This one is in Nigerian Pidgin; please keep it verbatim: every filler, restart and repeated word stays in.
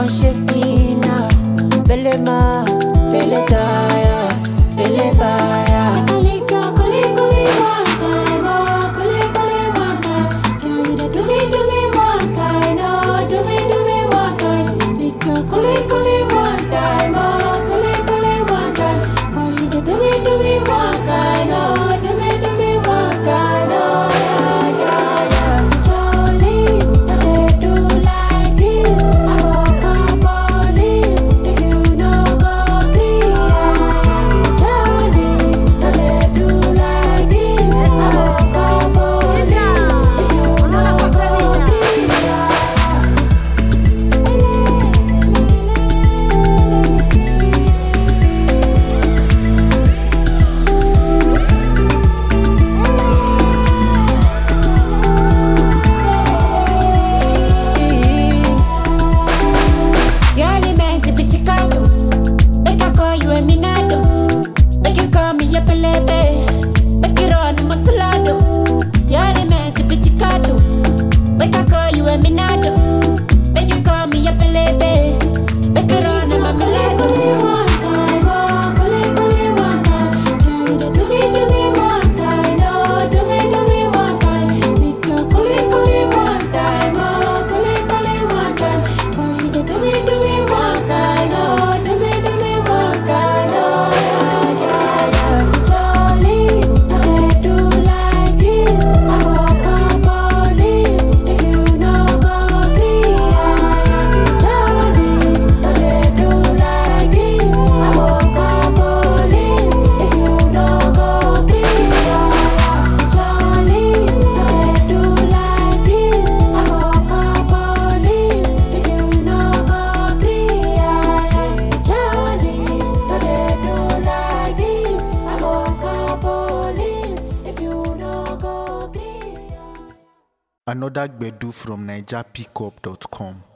shaking now. Belema, bele taya, bele baya. Kalika, kali, kali, one time, oh, kali, kali, one time. Girl, you dey do me, do me one time, oh, do me, do me one time. Nika, kali, kali, one time, oh, kali, kali, one time. 'Cause you dey do me, do me one time, oh, do me, do me one time, oh, yeah, yeah, yeah. Jolly, I dey do like this. I go call police if you no go free. Jolly, I dey do like this. I go call police if you no go free. Girl, you meant to be Chicago. Make I call you a Minado. Make you call me a Pelebe. Make it run Masalado. Girl, you meant to be Chicago. Make I call you a Minado. Make you call me a Pelebe. Make it run Masalado. One time, oh, kuli, kuli, one time. Girl, you dey do me, do me one time, oh, do me, do me one time. Nika, kuli, kuli, one time, oh, kuli, kuli, one time. 'Cause you dey do me, do me one time, oh, do me, do me one time, oh, yeah, yeah, yeah. Jolly, I dey do like this. I go call police if you no go free. Jolly, I dey do like this. I go call police if you no go free. Jolly, I dey do like this. I go call police if you no go free. Jolly, I dey do like this. I go call police if you no go free. Another Gbedu from Niger Pickup dot com.